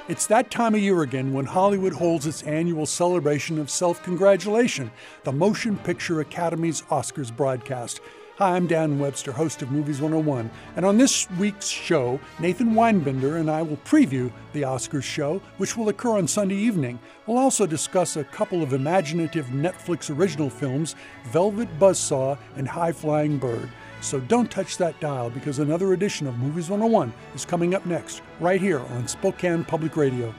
It's that time of year again when Hollywood holds its annual celebration of self-congratulation, the Motion Picture Academy's Oscars broadcast. Hi, I'm Dan Webster, host of Movies 101, and on this week's show, Nathan Weinbender and I will preview the Oscars show, which will occur on Sunday evening. We'll also discuss a couple of imaginative Netflix original films, Velvet Buzzsaw and High Flying Bird. So don't touch that dial because another edition of Movies 101 is coming up next, right here on Spokane Public Radio.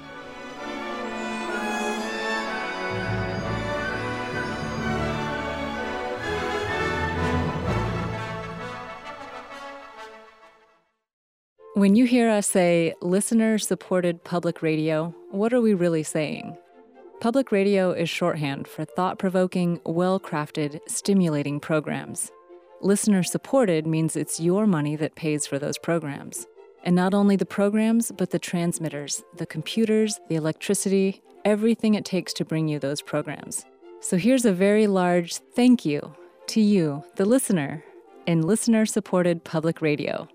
When you hear us say listener-supported public radio, what are we really saying? Public radio is shorthand for thought-provoking, well-crafted, stimulating programs. Listener-supported means it's your money that pays for those programs. And not only the programs, but the transmitters, the computers, the electricity, everything it takes to bring you those programs. So here's a very large thank you to you, the listener, in listener-supported public radio.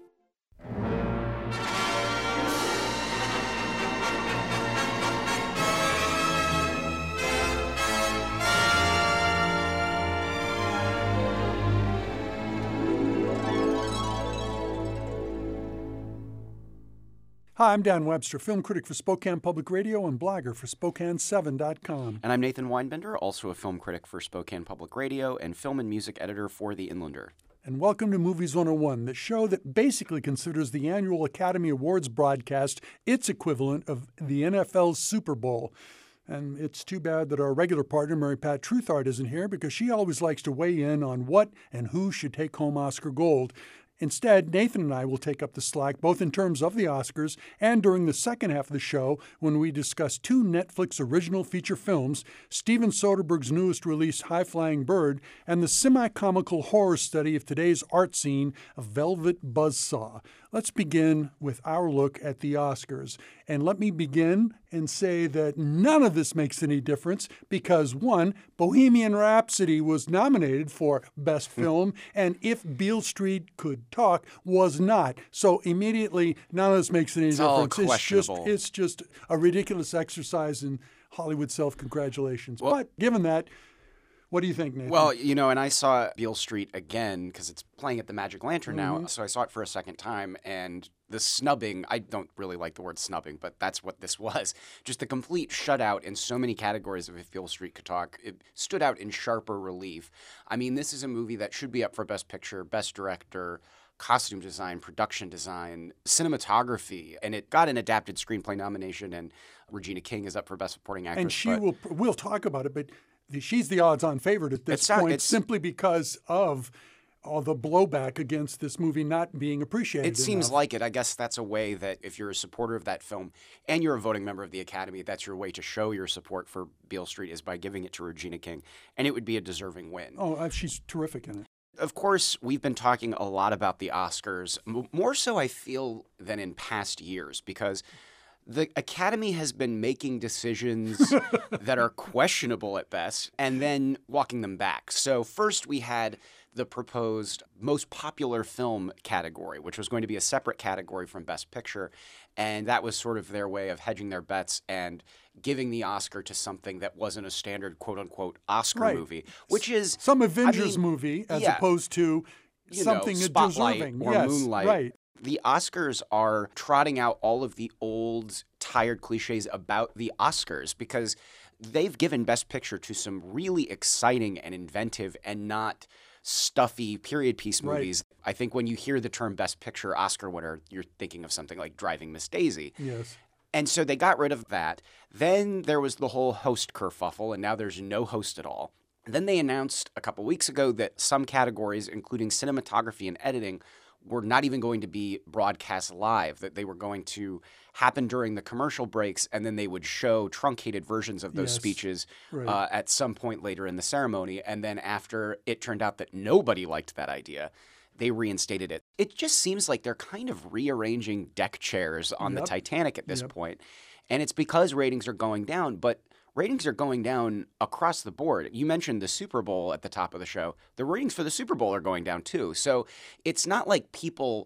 Hi, I'm Dan Webster, film critic for Spokane Public Radio and blogger for Spokane7.com. And I'm Nathan Weinbender, also a film critic for Spokane Public Radio and film and music editor for The Inlander. And welcome to Movies 101, the show that basically considers the annual Academy Awards broadcast its equivalent of the NFL's Super Bowl. And it's too bad that our regular partner, Mary Pat Truthart, isn't here because she always likes to weigh in on what and who should take home Oscar gold. Instead, Nathan and I will take up the slack, both in terms of the Oscars and during the second half of the show when we discuss two Netflix original feature films, Steven Soderbergh's newest release, High Flying Bird, and the semi-comical horror study of today's art scene, Velvet Buzzsaw. Let's begin with our look at the Oscars. And let me begin and say that none of this makes any difference because, one, Bohemian Rhapsody was nominated for Best Film, and If Beale Street Could Talk was not. So immediately, none of this makes any difference. All questionable. It's just a ridiculous exercise in Hollywood self-congratulations. Well, but given that, what do you think, Nathan? Well, you know, and I saw Beale Street again because it's playing at the Magic Lantern now, so I saw it for a second time, and the snubbing, I don't really like the word snubbing, but that's what this was. Just the complete shutout in so many categories of If Beale Street Could Talk. It stood out in sharper relief. I mean, this is a movie that should be up for Best Picture, Best Director, costume design, production design, cinematography, and it got an adapted screenplay nomination, and Regina King is up for Best Supporting Actress. And we'll talk about it, but she's the odds-on favorite at this point simply because of all the blowback against this movie not being appreciated It seems enough. like it. I guess that's a way that if you're a supporter of that film and you're a voting member of the Academy, that's your way to show your support for Beale Street is by giving it to Regina King, and it would be a deserving win. Oh, she's terrific in it. Of course, we've been talking a lot about the Oscars, more so I feel than in past years, because the Academy has been making decisions that are questionable at best and then walking them back. So first we had the proposed most popular film category, which was going to be a separate category from Best Picture. And that was sort of their way of hedging their bets and giving the Oscar to something that wasn't a standard quote-unquote Oscar movie, which is some Avengers movie as opposed to something Spotlight deserving. or Moonlight. Right. The Oscars are trotting out all of the old, tired cliches about the Oscars because they've given Best Picture to some really exciting and inventive and not stuffy period piece movies. Right. I think when you hear the term Best Picture Oscar winner, you're thinking of something like Driving Miss Daisy. Yes. And so they got rid of that. Then there was the whole host kerfuffle, and now there's no host at all. Then they announced a couple weeks ago that some categories, including cinematography and editing, were not even going to be broadcast live, that they were going to happen during the commercial breaks, and then they would show truncated versions of those speeches at some point later in the ceremony. And then after it turned out that nobody liked that idea, they reinstated it. It just seems like they're kind of rearranging deck chairs on the Titanic at this point. And it's because ratings are going down, but ratings are going down across the board. You mentioned the Super Bowl at the top of the show. The ratings for the Super Bowl are going down too. So it's not like people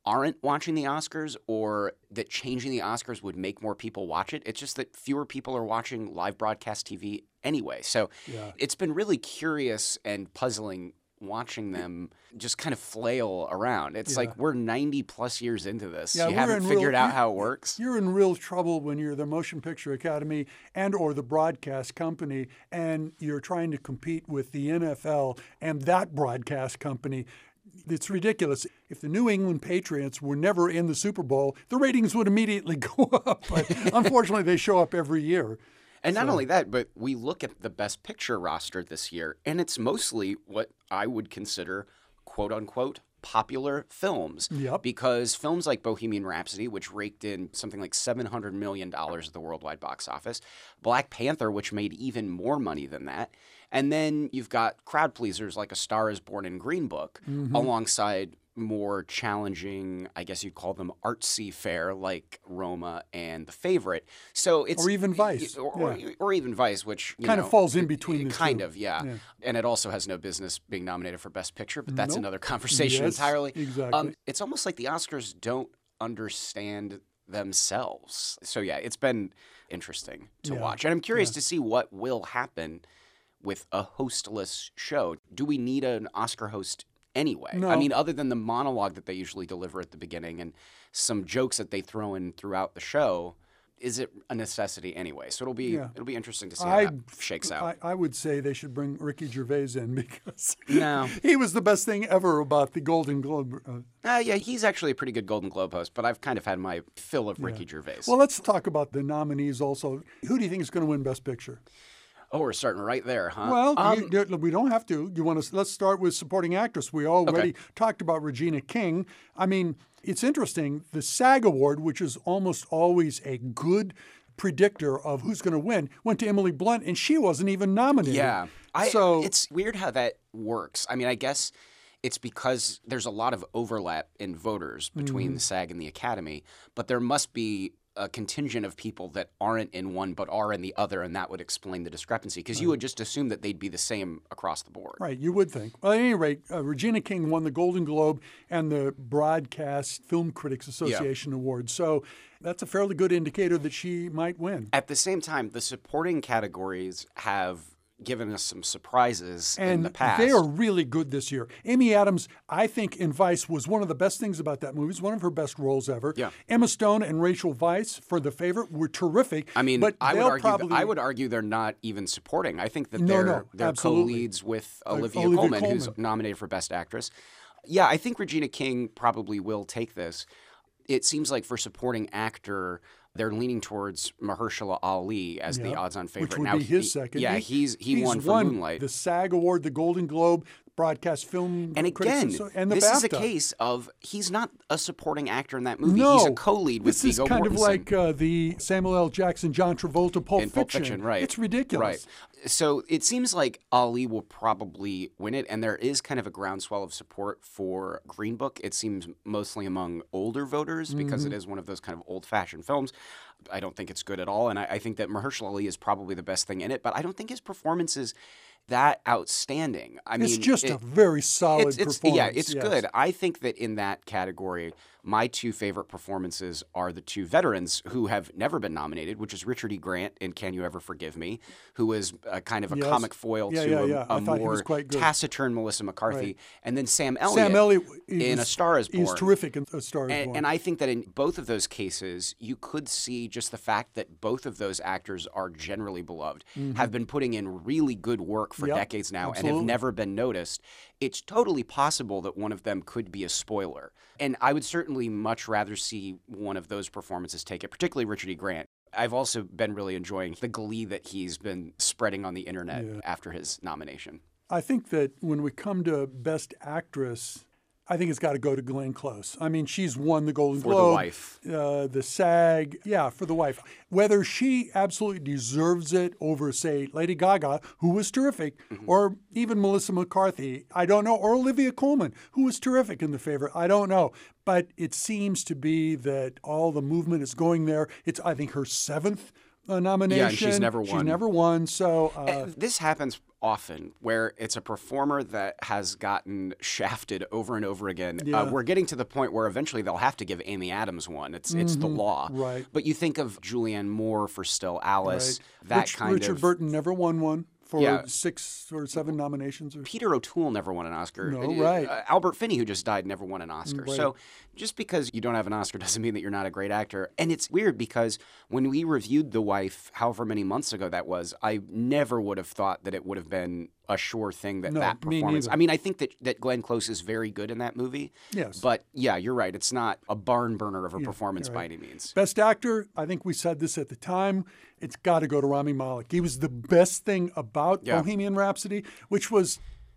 aren't watching the Oscars or that changing the Oscars would make more people watch it. It's just that fewer people are watching live broadcast TV anyway. So it's been really curious and puzzling watching them just kind of flail around. It's like we're 90 plus years into this. You haven't figured out how it works. You're in real trouble when you're the Motion Picture Academy and or the broadcast company and you're trying to compete with the NFL and that broadcast company. It's ridiculous. If the New England Patriots were never in the Super Bowl, the ratings would immediately go up. But unfortunately, they show up every year. And not only that, but we look at the Best Picture roster this year, and it's mostly what I would consider, quote unquote, popular films. Because films like Bohemian Rhapsody, which raked in something like $700 million at the worldwide box office, Black Panther, which made even more money than that, and then you've got crowd pleasers like A Star is Born and Green Book, alongside more challenging, I guess you'd call them artsy fare like Roma and The Favorite. So it's or even Vice, or even Vice, which kind of falls in between the kind two. of, and it also has no business being nominated for Best Picture, but that's another conversation entirely. Exactly. It's almost like the Oscars don't understand themselves. So it's been interesting to watch, and I'm curious to see what will happen with a hostless show. Do we need an Oscar host anyway? No. I mean, other than the monologue that they usually deliver at the beginning and some jokes that they throw in throughout the show, is it a necessity anyway? So it'll be interesting to see how that shakes out. I would say they should bring Ricky Gervais in because No. he was the best thing ever about the Golden Globe. He's actually a pretty good Golden Globe host, but I've kind of had my fill of Ricky Gervais. Well, let's talk about the nominees also. Who do you think is going to win Best Picture? Oh, we're starting right there, huh? Well, we don't have to. Let's start with supporting actress. We already talked about Regina King. I mean, it's interesting. The SAG Award, which is almost always a good predictor of who's going to win, went to Emily Blunt, and she wasn't even nominated. Yeah. It's weird how that works. I mean, I guess it's because there's a lot of overlap in voters between the SAG and the Academy, but there must be a contingent of people that aren't in one but are in the other, and that would explain the discrepancy, because you would just assume that they'd be the same across the board. Right, you would think. Well, at any rate, Regina King won the Golden Globe and the Broadcast Film Critics Association Award, so that's a fairly good indicator that she might win. At the same time, the supporting categories have given us some surprises in the past. They are really good this year. Amy Adams, I think, in Vice was one of the best things about that movie. It's one of her best roles ever. Yeah. Emma Stone and Rachel Weisz for The Favorite were terrific. I mean, but I would argue they're not even supporting. I think that they're co-leads with Olivia Colman, who's nominated for Best Actress. Yeah, I think Regina King probably will take this. It seems like for supporting actor, they're leaning towards Mahershala Ali as the odds-on favorite. Which would be his second. Yeah, he won for Moonlight. The SAG Award, the Golden Globe, Broadcast Film and again, and the this BAFTA. is a case of he's not a supporting actor in that movie. He's a co-lead with Viggo Mortensen. This is kind of like the Samuel L. Jackson, John Travolta, Pulp Fiction. Right. It's ridiculous. Right. So it seems like Ali will probably win it, and there is kind of a groundswell of support for Green Book. It seems mostly among older voters because it is one of those kind of old-fashioned films. I don't think it's good at all, and I think that Mahershala Ali is probably the best thing in it, but I don't think his performance is that outstanding. It's just a very solid performance. Yeah, it's good. I think that in that category, my two favorite performances are the two veterans who have never been nominated, which is Richard E. Grant in Can You Ever Forgive Me, who is kind of a comic foil to a more taciturn Melissa McCarthy, and then Sam Elliott in A Star is Born. He's terrific in A Star is Born. And I think that in both of those cases, you could see just the fact that both of those actors are generally beloved, have been putting in really good work for decades now, and have never been noticed. It's totally possible that one of them could be a spoiler. And I would certainly much rather see one of those performances take it, particularly Richard E. Grant. I've also been really enjoying the glee that he's been spreading on the internet after his nomination. I think that when we come to Best Actress, I think it's got to go to Glenn Close. I mean, she's won the Golden Globe. For The Wife. The SAG. Yeah, for The Wife. Whether she absolutely deserves it over, say, Lady Gaga, who was terrific, or even Melissa McCarthy, I don't know, or Olivia Colman, who was terrific in The Favorite, I don't know. But it seems to be that all the movement is going there. It's, I think, her 7th nomination. Yeah, and she's never won. She's never won. So this happens often where it's a performer that has gotten shafted over and over again. Yeah. We're getting to the point where eventually they'll have to give Amy Adams one. It's the law. Right. But you think of Julianne Moore for Still Alice. right. That Richard Burton never won one for Yeah. 6 or 7 nominations. Peter O'Toole never won an Oscar. No, right. Albert Finney, who just died, never won an Oscar. Right. So just because you don't have an Oscar doesn't mean that you're not a great actor. And it's weird because when we reviewed The Wife, however many months ago that was, I never would have thought that it would have been a sure thing that No, that me performance. neither. I mean, I think that Glenn Close is very good in that movie. Yes. But yeah, you're right. It's not a barn burner of a performance you're by right. any means. Best actor, I think we said this at the time, it's got to go to Rami Malek. He was the best thing about Yeah. Bohemian Rhapsody, which was,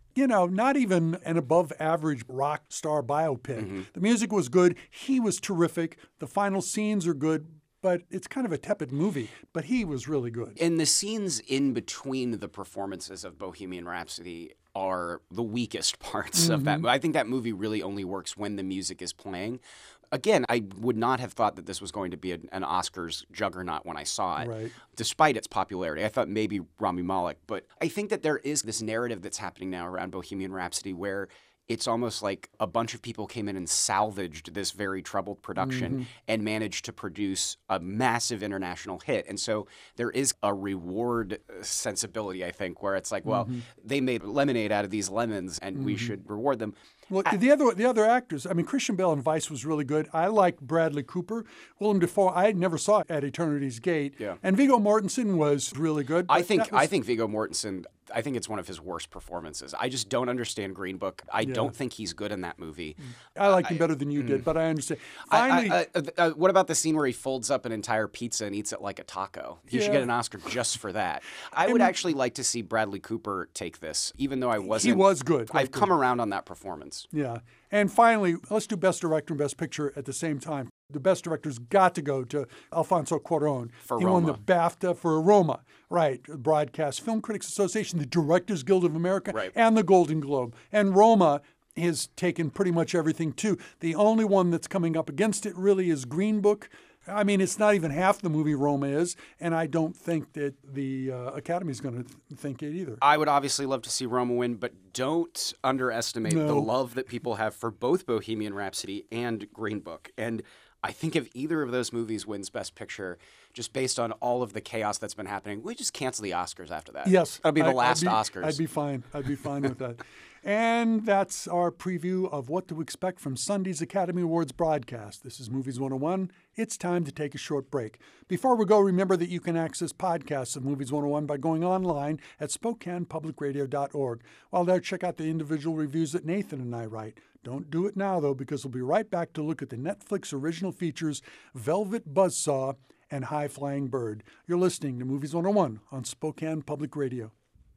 not even an above average rock star biopic. The music was good. He was terrific. The final scenes are good, but it's kind of a tepid movie. But he was really good. And the scenes in between the performances of Bohemian Rhapsody are the weakest parts of that. I think that movie really only works when the music is playing. Again, I would not have thought that this was going to be an Oscars juggernaut when I saw it, Right. despite its popularity. I thought maybe Rami Malek, but I think that there is this narrative that's happening now around Bohemian Rhapsody where it's almost like a bunch of people came in and salvaged this very troubled production and managed to produce a massive international hit. And so there is a reward sensibility, I think, where it's like, well, they made lemonade out of these lemons and we should reward them. Well, the other actors, I mean, Christian Bale in Vice was really good. I like Bradley Cooper. Willem Dafoe, I never saw At Eternity's Gate. Yeah. And Viggo Mortensen was really good. I but think that was- Viggo Mortensen, I think it's one of his worst performances. I just don't understand Green Book. I don't think he's good in that movie. I liked him better than you did, but I understand. Finally, What about the scene where he folds up an entire pizza and eats it like a taco? He should Yeah. get an Oscar just for that. I would actually like to see Bradley Cooper take this, even though I wasn't. he was good. I've come around on that performance. Yeah. And finally, let's do Best Director and Best Picture at the same time. The Best Director's got to go to Alfonso Cuarón. For He won the Roma. BAFTA for Roma, right? Broadcast Film Critics Association, the Directors Guild of America, Right. and the Golden Globe. And Roma has taken pretty much everything too. The only one that's coming up against it really is Green Book. I mean, it's not even half the movie Roma is, and I don't think that the Academy is going to think it either. I would obviously love to see Roma win, but don't underestimate the No. love that people have for both Bohemian Rhapsody and Green Book. And I think if either of those movies wins Best Picture, just based on all of the chaos that's been happening, we just cancel the Oscars after that. Yes. That'll be the I'd last be- Oscars. I'd be fine. I'd be fine with that. And that's our preview of what to expect from Sunday's Academy Awards broadcast. This is Movies 101. It's time to take a short break. Before we go, remember that you can access podcasts of Movies 101 by going online at SpokanePublicRadio.org. While there, check out the individual reviews that Nathan and I write. Don't do it now, though, because we'll be right back to look at the Netflix original features Velvet Buzzsaw and High Flying Bird. You're listening to Movies 101 on Spokane Public Radio.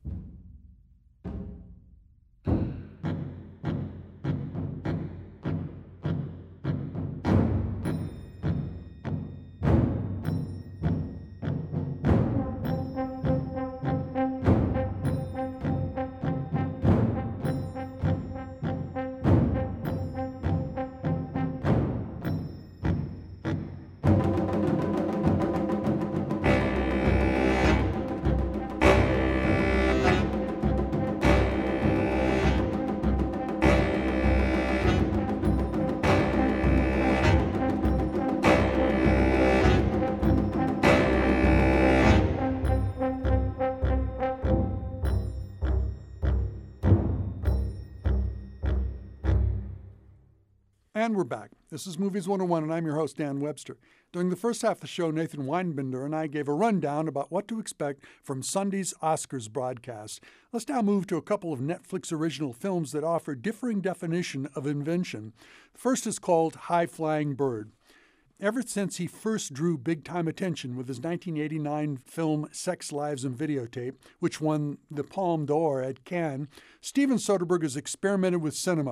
And we're back. This is Movies 101, and I'm your host, Dan Webster. During the first half of the show, Nathan Weinbinder and I gave a rundown about what to expect from Sunday's Oscars broadcast. Let's now move to a couple of Netflix original films that offer differing definition of invention. The first is called High Flying Bird. Ever since he first drew big-time attention with his 1989 film Sex, Lives, and Videotape, which won the Palme d'Or at Cannes, Steven Soderbergh has experimented with cinema.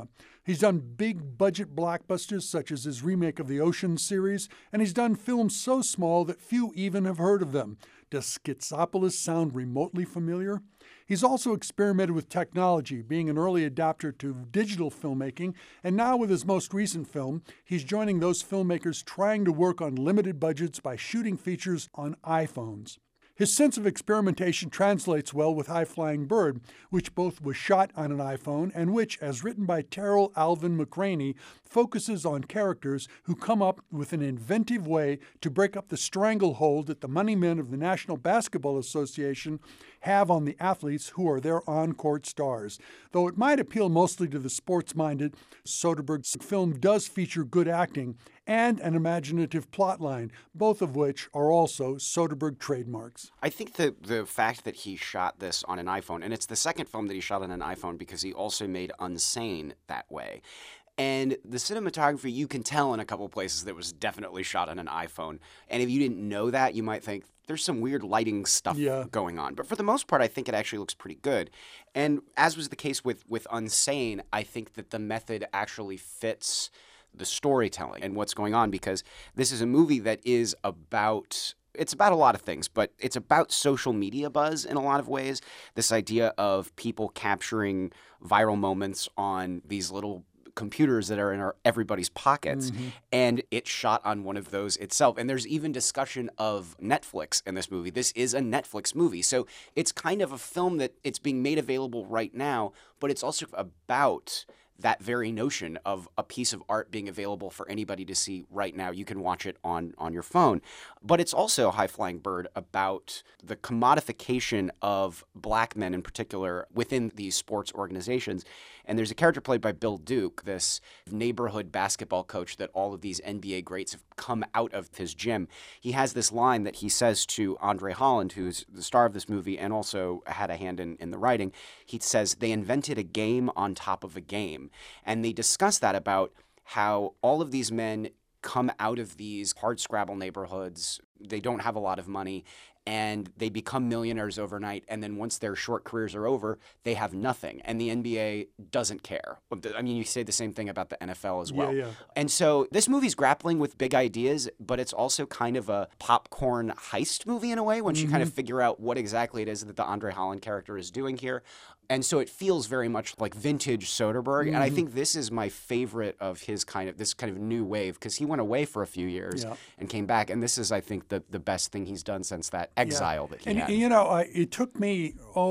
He's done big budget blockbusters such as his remake of the Ocean series, and he's done films so small that few even have heard of them. Does Schizopolis sound remotely familiar? He's also experimented with technology, being an early adapter to digital filmmaking, and now with his most recent film, he's joining those filmmakers trying to work on limited budgets by shooting features on iPhones. His sense of experimentation translates well with High Flying Bird, which both was shot on an iPhone and which, as written by Terrell Alvin McCraney, focuses on characters who come up with an inventive way to break up the stranglehold that the money men of the National Basketball Association have on the athletes who are their on-court stars. Though it might appeal mostly to the sports-minded, Soderbergh's film does feature good acting and an imaginative plotline, both of which are also Soderbergh trademarks. I think the fact that he shot this on an iPhone, and it's the second film that he shot on an iPhone because he also made Unsane that way. And the cinematography, you can tell in a couple places that was definitely shot on an iPhone. And if you didn't know that, you might think there's some weird lighting stuff going on. But for the most part, I think it actually looks pretty good. And as was the case with Unsane, I think that the method actually fits the storytelling and what's going on, because this is a movie that is about... It's about a lot of things, but it's about social media buzz in a lot of ways. This idea of people capturing viral moments on these little computers that are in everybody's pockets, and it's shot on one of those itself. And there's even discussion of Netflix in this movie. This is a Netflix movie, so it's kind of a film that it's being made available right now, but it's also about that very notion of a piece of art being available for anybody to see right now. You can watch it on your phone. But it's also High Flying Bird about the commodification of black men in particular within these sports organizations. And there's a character played by Bill Duke, this neighborhood basketball coach that all of these NBA greats have come out of his gym. He has this line that he says to Andre Holland, who's the star of this movie and also had a hand in the writing. He says, "They invented a game on top of a game." And they discuss that about how all of these men come out of these hardscrabble neighborhoods. They don't have a lot of money, and they become millionaires overnight. And then once their short careers are over, they have nothing. And the NBA doesn't care. I mean, you say the same thing about the NFL as well. Yeah. And so this movie's grappling with big ideas, but it's also kind of a popcorn heist movie in a way, once you kind of figure out what exactly it is that the Andre Holland character is doing here. And so it feels very much like vintage Soderbergh. And I think this is my favorite of his this kind of new wave, because he went away for a few years and came back. And this is, I think, the best thing he's done since that exile that he had. And, you know, it took me,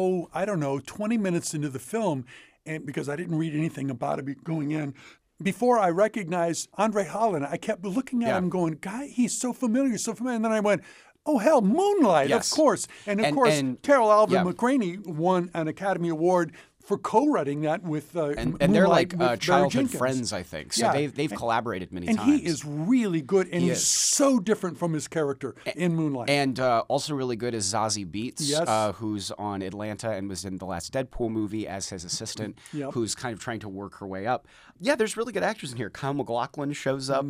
20 minutes into the film, and because I didn't read anything about it going in, before I recognized Andre Holland. I kept looking at him going, "Guy, he's so familiar, so familiar." And then I went, "Oh, hell, Moonlight, of course." And of course, Terrell Alvin McCraney won an Academy Award for co-writing that with and they're like childhood Jenkins. friends, I think. So they've collaborated many times. And he is really good, and he's so different from his character in Moonlight. And also really good is Zazie Beetz, Yes. who's on Atlanta and was in the last Deadpool movie as his assistant, who's kind of trying to work her way up. Yeah, there's really good actors in here. Kyle MacLachlan shows up.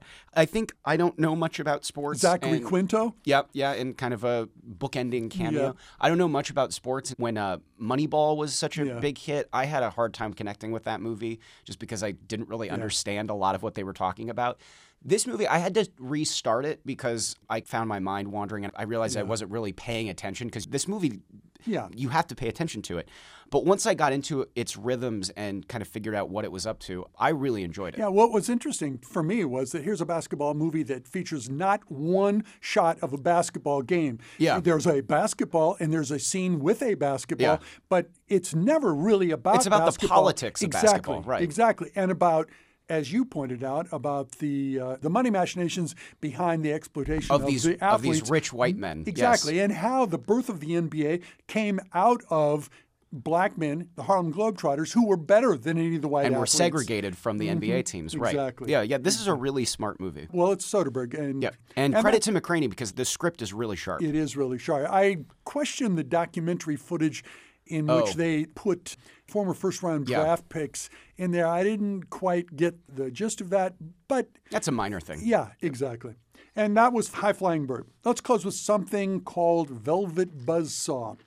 I don't know much about sports. Zachary Quinto. Yeah, in kind of a bookending cameo. I don't know much about sports. When Moneyball was such a big hit, I had a hard time connecting with that movie just because I didn't really understand a lot of what they were talking about. This movie, I had to restart it because I found my mind wandering and I realized I wasn't really paying attention, because this movie, you have to pay attention to it. But once I got into its rhythms and kind of figured out what it was up to, I really enjoyed it. Yeah, what was interesting for me was that here's a basketball movie that features not one shot of a basketball game. Yeah. There's a basketball and there's a scene with a basketball, but it's never really about It's about basketball. the politics of basketball, right. Exactly. And about, as you pointed out, about the money machinations behind the exploitation of the athletes. Of these rich white men. Exactly. And how the birth of the NBA came out of black men, the Harlem Globetrotters, who were better than any of the white and athletes. were segregated from the NBA teams, right? Exactly. Yeah. This is a really smart movie. Well, it's Soderbergh. And credit to McCraney, because the script is really sharp. It is really sharp. I question the documentary footage in which they put former first-round draft picks in there. I didn't quite get the gist of that, but... That's a minor thing. Yeah, exactly. And that was High Flying Bird. Let's close with something called Velvet Buzzsaw.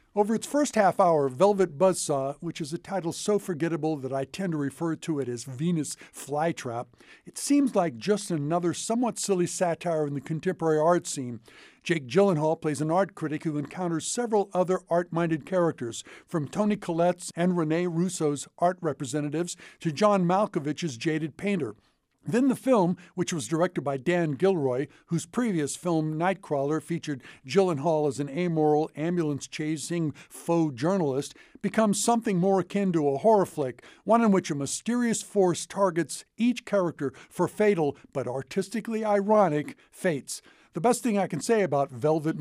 Over its first half hour, Velvet Buzzsaw, which is a title so forgettable that I tend to refer to it as Venus Flytrap, it seems like just another somewhat silly satire in the contemporary art scene. Jake Gyllenhaal plays an art critic who encounters several other art-minded characters, from Toni Collette's and Rene Russo's art representatives to John Malkovich's jaded painter. Then the film, which was directed by Dan Gilroy, whose previous film Nightcrawler featured Gyllenhaal as an amoral, ambulance-chasing faux journalist, becomes something more akin to a horror flick, one in which a mysterious force targets each character for fatal but artistically ironic fates. The best thing I can say about Velvet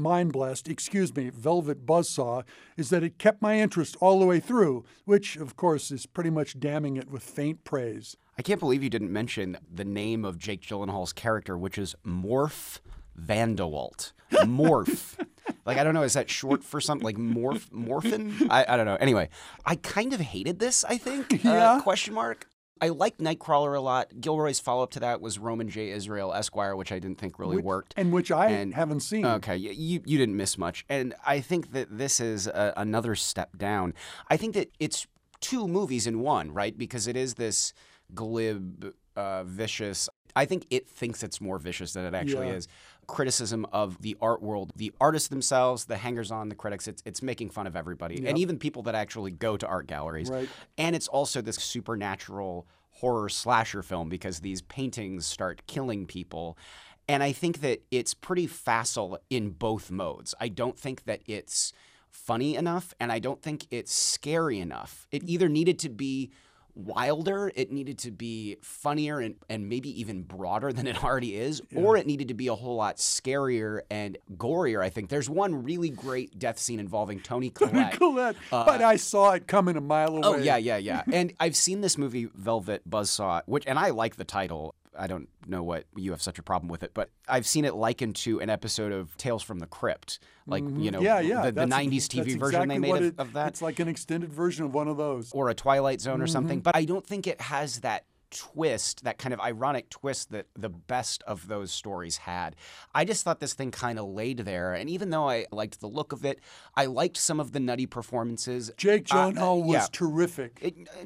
Buzzsaw, is that it kept my interest all the way through, which, of course, is pretty much damning it with faint praise. I can't believe you didn't mention the name of Jake Gyllenhaal's character, which is Morph Vandewalt. Morph. Like, I don't know, is that short for something? Like Morphin? I don't know. Anyway, I kind of hated this, I think. Yeah. Question mark. I liked Nightcrawler a lot. Gilroy's follow-up to that was Roman J. Israel Esquire, which I didn't think really worked. And which I haven't seen. Okay, you didn't miss much. And I think that this is another step down. I think that it's two movies in one, right? Because it is this glib, vicious. I think it thinks it's more vicious than it actually is. Criticism of the art world, the artists themselves, the hangers-on, the critics. It's making fun of everybody, and even people that actually go to art galleries. Right. And it's also this supernatural horror slasher film because these paintings start killing people. And I think that it's pretty facile in both modes. I don't think that it's funny enough, and I don't think it's scary enough. It either needed to be wilder, it needed to be funnier and maybe even broader than it already is, or it needed to be a whole lot scarier and gorier, I think. There's one really great death scene involving Toni Collette. But I saw it coming a mile away. Oh, yeah. And I've seen this movie, Velvet Buzzsaw, and I like the title. I don't know what you have such a problem with it, but I've seen it likened to an episode of Tales from the Crypt, like, the 90s TV version they made of that. It's like an extended version of one of those. Or a Twilight Zone or something, but I don't think it has that twist, that kind of ironic twist that the best of those stories had. I just thought this thing kind of laid there, and even though I liked the look of it, I liked some of the nutty performances. Jake Gyllenhaal was terrific.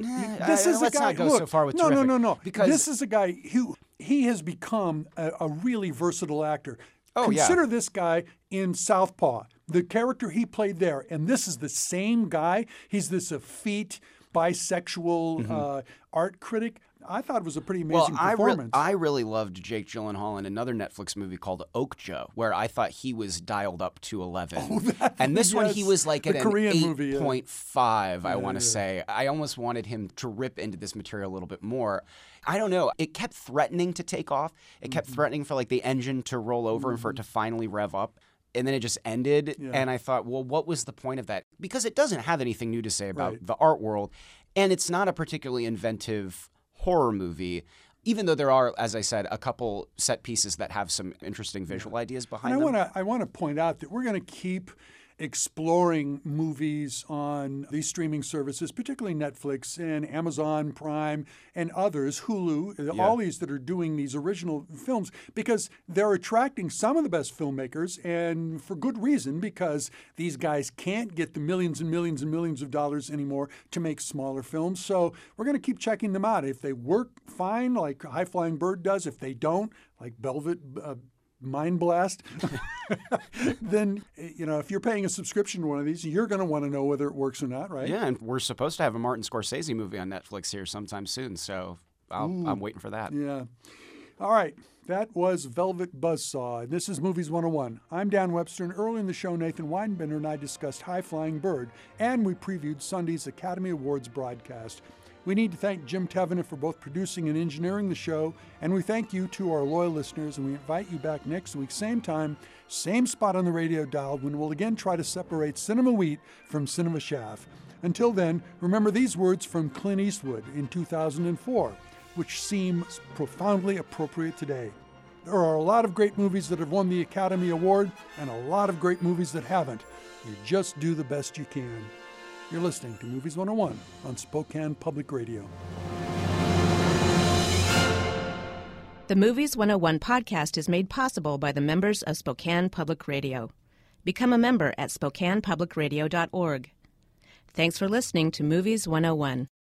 Let's not go so far with terrific. No. Because this is a guy who he has become a really versatile actor. Consider this guy in Southpaw, the character he played there, and this is the same guy. He's this effete, bisexual art critic. I thought it was a pretty amazing performance. I really loved Jake Gyllenhaal in another Netflix movie called Okja, where I thought he was dialed up to 11. And this one, he was like at an 8.5, I want to say. I almost wanted him to rip into this material a little bit more. I don't know. It kept threatening to take off. It kept threatening for like the engine to roll over and for it to finally rev up. And then it just ended. And I thought, well, what was the point of that? Because it doesn't have anything new to say about the art world. And it's not a particularly inventive horror movie, even though there are, as I said, a couple set pieces that have some interesting visual ideas behind them. I want to point out that we're going to keep exploring movies on these streaming services, particularly Netflix and Amazon Prime and others, Hulu, all these that are doing these original films, because they're attracting some of the best filmmakers, and for good reason, because these guys can't get the millions and millions and millions of dollars anymore to make smaller films. So we're going to keep checking them out. If they work fine, like High Flying Bird does, if they don't, like Velvet Mind Blast, then, if you're paying a subscription to one of these, you're going to want to know whether it works or not, right? Yeah, and we're supposed to have a Martin Scorsese movie on Netflix here sometime soon, so I'm waiting for that. Yeah. All right. That was Velvet Buzzsaw. This is Movies 101. I'm Dan Webster, and early in the show, Nathan Weinbender and I discussed High Flying Bird, and we previewed Sunday's Academy Awards broadcast. We need to thank Jim Tevenin for both producing and engineering the show, and we thank you to our loyal listeners, and we invite you back next week, same time, same spot on the radio dial, when we'll again try to separate cinema wheat from cinema chaff. Until then, remember these words from Clint Eastwood in 2004, which seem profoundly appropriate today. There are a lot of great movies that have won the Academy Award, and a lot of great movies that haven't. You just do the best you can. You're listening to Movies 101 on Spokane Public Radio. The Movies 101 podcast is made possible by the members of Spokane Public Radio. Become a member at SpokanePublicRadio.org. Thanks for listening to Movies 101.